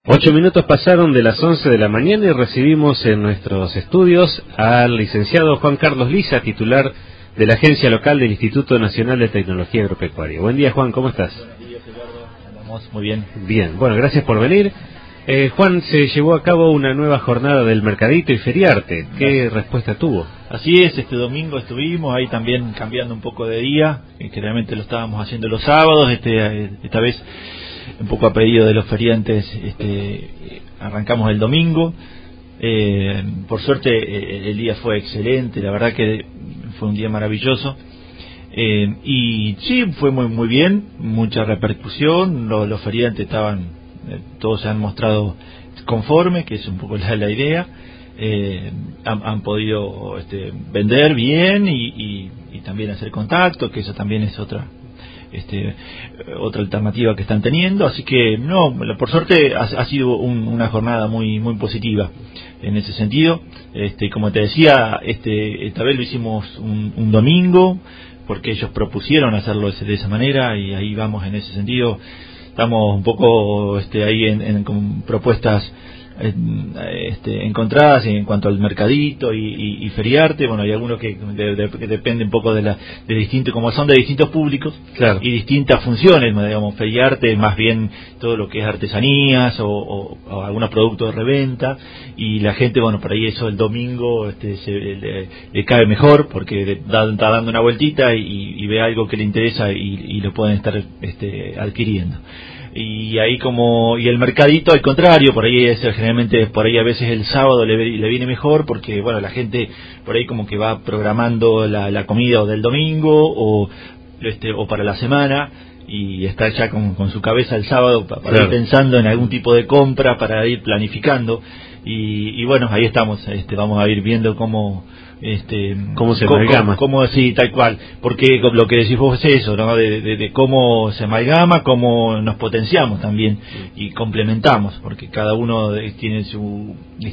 8 minutos pasaron de las 11 de la mañana y recibimos en nuestros estudios al licenciado Juan Carlos Liza, titular de la agencia local del Instituto Nacional de Tecnología Agropecuaria. Buen día, Juan, ¿cómo estás? Buenos días, Eduardo. Andamos muy bien. Bien, bueno, gracias por venir. Juan, se llevó a cabo una nueva jornada del Mercadito y Feriarte. ¿Qué respuesta tuvo? Así es, este domingo estuvimos ahí también cambiando un poco de día, que realmente lo estábamos haciendo los sábados, esta vez un poco a pedido de los feriantes, arrancamos el domingo. Por suerte el día fue excelente, la verdad que fue un día maravilloso. Y sí, fue muy bien, mucha repercusión, los feriantes estaban, todos se han mostrado conformes, que es un poco la idea. Han podido vender bien y también hacer contacto, que eso también es otra alternativa que están teniendo, así que no, por suerte ha sido una jornada muy positiva en ese sentido. Como te decía, esta vez lo hicimos un domingo porque ellos propusieron hacerlo de esa manera y ahí vamos en ese sentido. Estamos un poco ahí con propuestas encontradas en cuanto al mercadito y feriarte. Bueno, hay algunos que depende un poco de distintos, como son de distintos públicos, claro, y distintas funciones, digamos. Feriarte más bien todo lo que es artesanías o algunos productos de reventa, y la gente, bueno, por ahí eso el domingo le cae mejor porque está dando una vueltita y ve algo que le interesa y lo pueden estar adquiriendo. Y ahí y el mercadito al contrario, por ahí generalmente por ahí a veces el sábado le viene mejor porque bueno, la gente por ahí como que va programando la comida o del domingo o para la semana y está ya con su cabeza el sábado para ir pensando en algún tipo de compra, para ir planificando y bueno, ahí estamos, vamos a ir viendo cómo se amalgama, cómo sí, tal cual, porque lo que decís vos es eso, ¿no? De cómo se amalgama, cómo nos potenciamos también y complementamos, porque cada uno tiene sus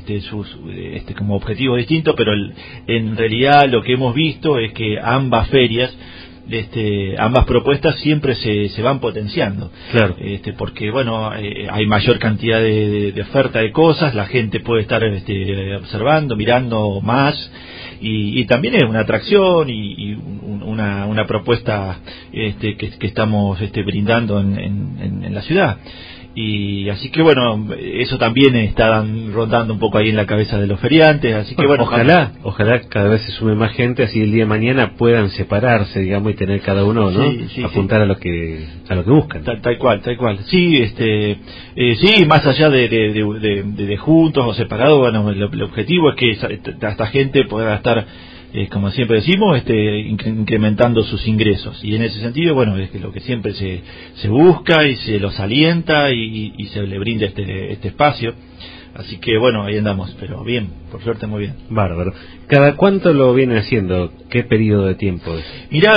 como objetivo distinto, pero en realidad lo que hemos visto es que ambas ferias, ambas propuestas siempre se van potenciando, claro, porque bueno, hay mayor cantidad de oferta de cosas, la gente puede estar observando, mirando más, y también es una atracción y una propuesta que estamos brindando en la ciudad. Y así que bueno, eso también está rondando un poco ahí en la cabeza de los feriantes, así que bueno, ojalá cada vez se sume más gente, así el día de mañana puedan separarse, digamos, y tener cada uno, ¿no? Sí, apuntar a lo que buscan. Tal cual. Sí, sí, más allá de juntos o separados, bueno, el objetivo es que esta gente pueda estar, como siempre decimos, incrementando sus ingresos, y en ese sentido, bueno, es que lo que siempre se busca y se los alienta y se le brinda este espacio. Así que bueno, ahí andamos, pero bien, por suerte muy bien. Bárbaro. ¿Cada cuánto lo vienen haciendo? ¿Qué periodo de tiempo es? Mirá,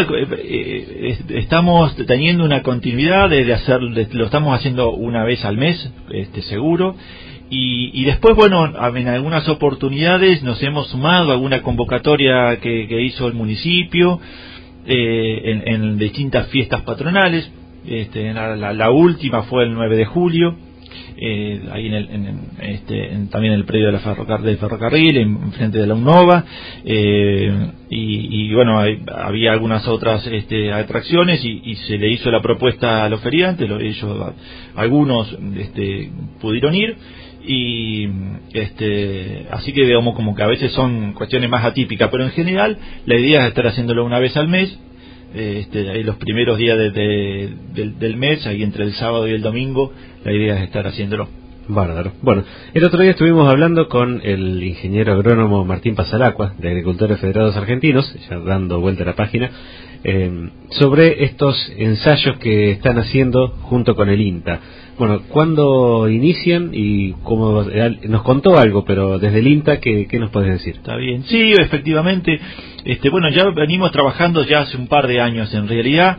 estamos teniendo una continuidad lo estamos haciendo una vez al mes, seguro. Y después, bueno, en algunas oportunidades nos hemos sumado a alguna convocatoria que hizo el municipio en distintas fiestas patronales. La última fue el 9 de julio, ahí también en el predio del ferrocarril, en frente de la UNOVA, y bueno, había algunas otras atracciones y se le hizo la propuesta a los feriantes, algunos pudieron ir. Y así que digamos como que a veces son cuestiones más atípicas, pero en general la idea es estar haciéndolo una vez al mes, ahí los primeros días del mes, ahí entre el sábado y el domingo, la idea es estar haciéndolo. Bárbaro. Bueno, el otro día estuvimos hablando con el ingeniero agrónomo Martín Pasalacqua, de Agricultores Federados Argentinos, ya dando vuelta a la página, sobre estos ensayos que están haciendo junto con el INTA. Bueno, ¿cuándo inician y cómo? Nos contó algo, pero desde el INTA, ¿qué nos puedes decir? Está bien, sí, efectivamente, bueno, ya venimos trabajando ya hace un par de años en realidad.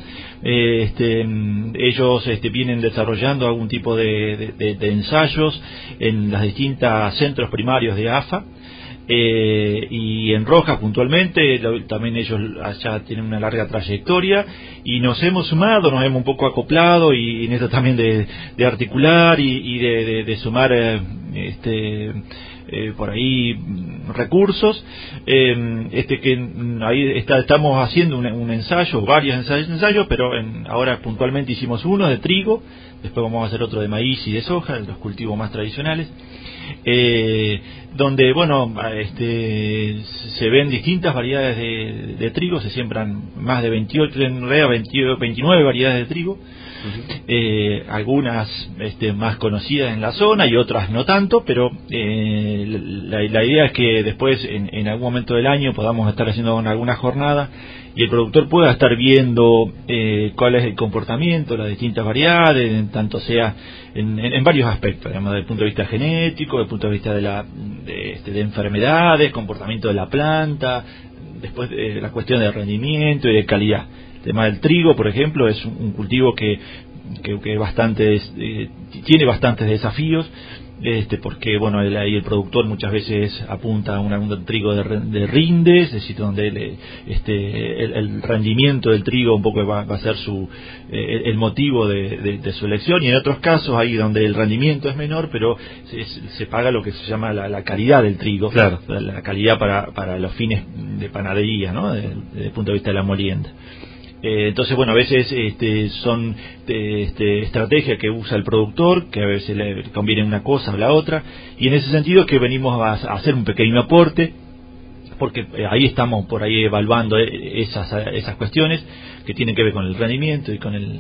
Ellos vienen desarrollando algún tipo de ensayos en las distintas centros primarios de AFA. y en Rojas puntualmente, también ellos allá tienen una larga trayectoria, y nos hemos sumado, nos hemos un poco acoplado, y en esto también de articular y de sumar por ahí recursos, ahí estamos haciendo un ensayo, varios ensayos, pero ahora puntualmente hicimos uno de trigo, después vamos a hacer otro de maíz y de soja, los cultivos más tradicionales, donde bueno, se ven distintas variedades de trigo, se siembran más de 28, en realidad 29 variedades de trigo. Algunas más conocidas en la zona y otras no tanto, pero la idea es que después en algún momento del año podamos estar haciendo alguna jornada y el productor pueda estar viendo cuál es el comportamiento de las distintas variedades, tanto sea en varios aspectos, digamos, desde el punto de vista genético, desde el punto de vista de enfermedades, comportamiento de la planta, después la cuestión de rendimiento y de calidad. El tema del trigo, por ejemplo, es un cultivo que tiene bastantes desafíos, porque bueno, ahí el productor muchas veces apunta a un trigo de rinde, es decir, donde el rendimiento del trigo un poco va a ser el motivo de su elección, y en otros casos ahí donde el rendimiento es menor, pero se paga lo que se llama la calidad del trigo, claro, la calidad para los fines de panadería, ¿no? Desde el punto de vista de la molienda. Entonces, bueno, a veces son estrategias que usa el productor, que a veces le conviene una cosa o la otra, y en ese sentido es que venimos a hacer un pequeño aporte, porque ahí estamos por ahí evaluando esas cuestiones que tienen que ver con el rendimiento y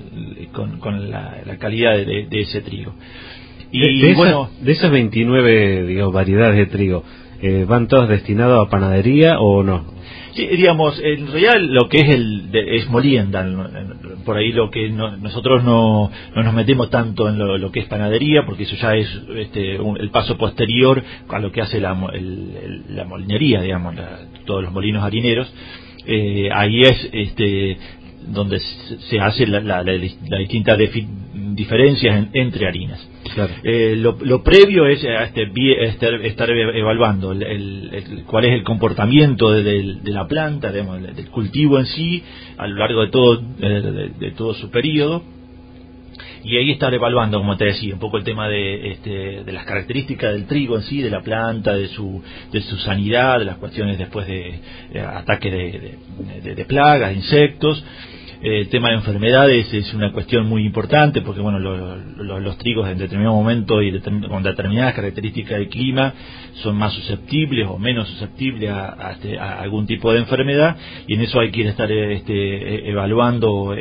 con la calidad de ese trigo. Y de esas 29, digamos, variedades de trigo, ¿van todas destinadas a panadería o no? Sí, digamos, en realidad lo que es molienda, por ahí lo que nosotros no nos metemos tanto en lo que es panadería, porque eso ya es el paso posterior a lo que hace la molinería, digamos, todos los molinos harineros. Ahí es donde se hace la distinta diferencias entre harinas. Claro. Lo previo es estar evaluando cuál es el comportamiento de la planta, digamos, del cultivo en sí, a lo largo de todo su periodo, y ahí estar evaluando, como te decía, un poco el tema de las características del trigo en sí, de la planta, de su sanidad, de las cuestiones después de ataques de plagas, de insectos. El tema de enfermedades es una cuestión muy importante, porque bueno, los trigos en determinado momento y con determinadas características del clima son más susceptibles o menos susceptibles a algún tipo de enfermedad, y en eso hay que estar evaluando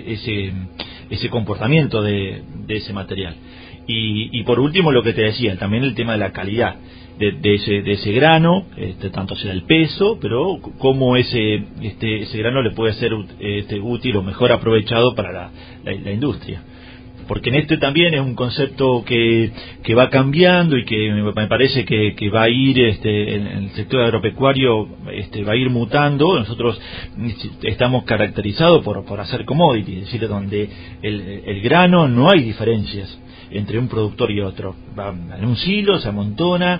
ese comportamiento de ese material. Y por último, lo que te decía, también el tema de la calidad de ese grano, tanto sea el peso, pero cómo ese grano le puede ser útil o mejor aprovechado para la industria. Porque también es un concepto que va cambiando y que me parece que va a ir en el sector agropecuario, va a ir mutando. Nosotros estamos caracterizados por hacer commodity, es decir, donde el grano no hay diferencias entre un productor y otro. Va en un silo, se amontona,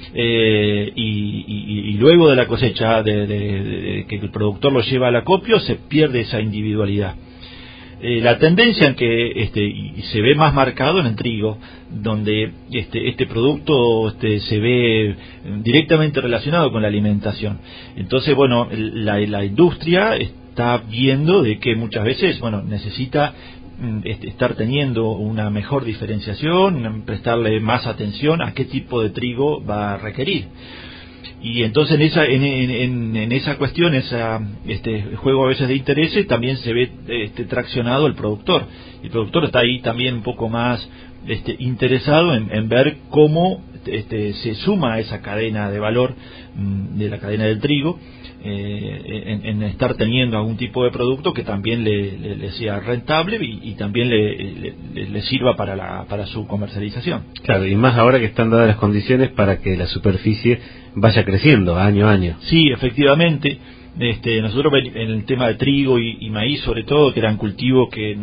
y luego de la cosecha, de que el productor lo lleva al acopio, se pierde esa individualidad. La tendencia en que se ve más marcado en el trigo, donde este producto se ve directamente relacionado con la alimentación. Entonces, bueno, la industria está viendo de que muchas veces, bueno, necesita estar teniendo una mejor diferenciación, prestarle más atención a qué tipo de trigo va a requerir. Y entonces en esa cuestión, juego a veces de intereses, también se ve traccionado el productor. El productor está ahí también un poco más interesado en ver cómo se suma a esa cadena de valor de la cadena del trigo, en estar teniendo algún tipo de producto que también le sea rentable y también le sirva para su comercialización. Claro, y más ahora que están dadas las condiciones para que la superficie vaya creciendo año a año. Sí, efectivamente. nosotros en el tema de trigo y maíz sobre todo, que eran cultivos que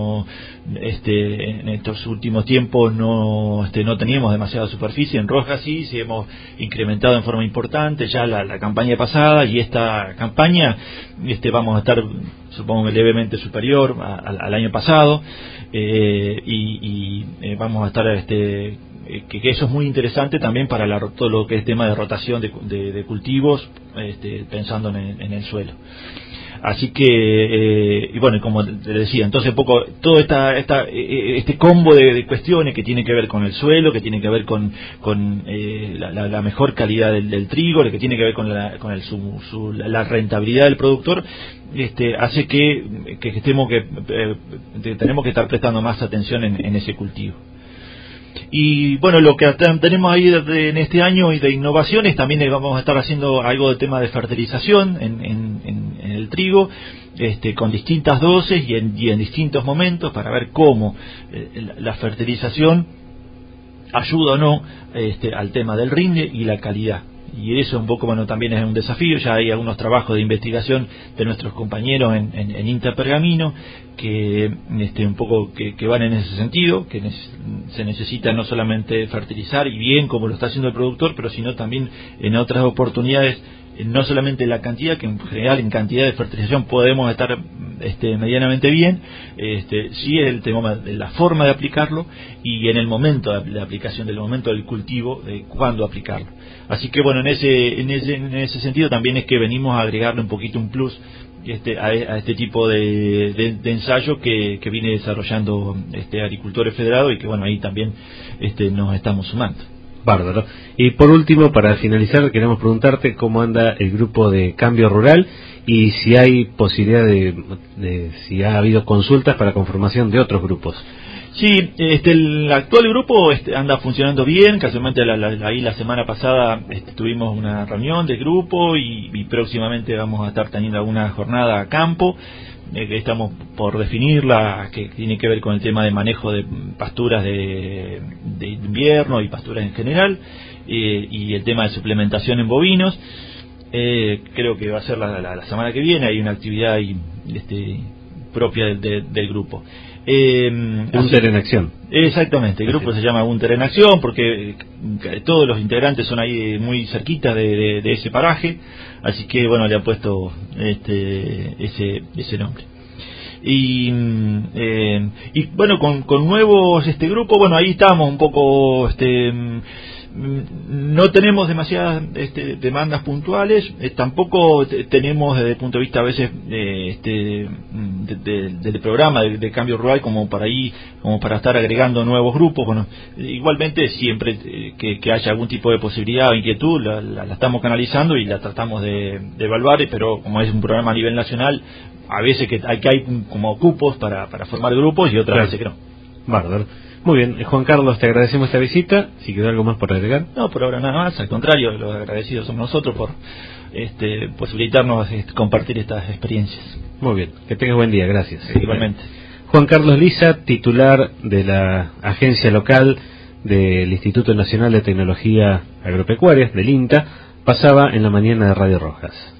en estos últimos tiempos no teníamos demasiada superficie. En Rojas sí hemos incrementado en forma importante ya la campaña pasada, y esta campaña vamos a estar, supongo, levemente superior al año pasado, y vamos a estar que eso es muy interesante también para todo lo que es tema de rotación de cultivos, pensando en el suelo. Así que, y bueno, como te decía, entonces poco todo este combo de cuestiones que tiene que ver con el suelo, que tiene que ver con la mejor calidad del trigo, que tiene que ver con la rentabilidad del productor, hace que tenemos que estar prestando más atención en ese cultivo. Y bueno, lo que tenemos ahí en este año y de innovaciones, también vamos a estar haciendo algo de tema de fertilización en el trigo, con distintas dosis y en distintos momentos, para ver cómo la fertilización ayuda o no al tema del rinde y la calidad. Y eso un poco, bueno, también es un desafío. Ya hay algunos trabajos de investigación de nuestros compañeros en Interpergamino que un poco que van en ese sentido, que se necesita no solamente fertilizar y bien como lo está haciendo el productor, pero sino también en otras oportunidades, no solamente la cantidad, que en general en cantidad de fertilización podemos estar medianamente bien, sí el tema de la forma de aplicarlo y en el momento de aplicación, del momento del cultivo, de cuándo aplicarlo. Así que bueno, en ese sentido también es que venimos a agregarle un poquito un plus a este tipo de ensayo que viene desarrollando Agricultores Federados, y que bueno, ahí también nos estamos sumando. Bárbaro. Y por último, para finalizar, queremos preguntarte cómo anda el grupo de Cambio Rural y si hay posibilidad si ha habido consultas para conformación de otros grupos. Sí, el actual grupo anda funcionando bien. Casualmente ahí la semana pasada tuvimos una reunión de grupo y próximamente vamos a estar teniendo alguna jornada a campo, que estamos por definirla, que tiene que ver con el tema de manejo de pasturas de invierno y pasturas en general, y el tema de suplementación en bovinos. Creo que va a ser la semana que viene. Hay una actividad ahí, propia del grupo. Unter en Acción. Exactamente, el grupo se llama Unter en Acción porque todos los integrantes son ahí muy cerquitas de ese paraje, así que bueno, le han puesto ese nombre. Y bueno, con nuevos grupo, bueno, ahí estamos un poco, no tenemos demasiadas demandas puntuales, tampoco tenemos desde el punto de vista a veces del programa de Cambio Rural como para estar agregando nuevos grupos. Bueno, igualmente siempre que haya algún tipo de posibilidad o inquietud la estamos canalizando y la tratamos de evaluar, pero como es un programa a nivel nacional, a veces que hay como cupos para formar grupos y otras veces que no. Bárbaro. Muy bien, Juan Carlos, te agradecemos esta visita. Si quedó algo más por agregar. No, por ahora nada más, al contrario, los agradecidos somos nosotros por posibilitarnos compartir estas experiencias. Muy bien, que tengas buen día, gracias. Igualmente. Juan Carlos Liza, titular de la agencia local del Instituto Nacional de Tecnología Agropecuaria, del INTA, pasaba en la mañana de Radio Rojas.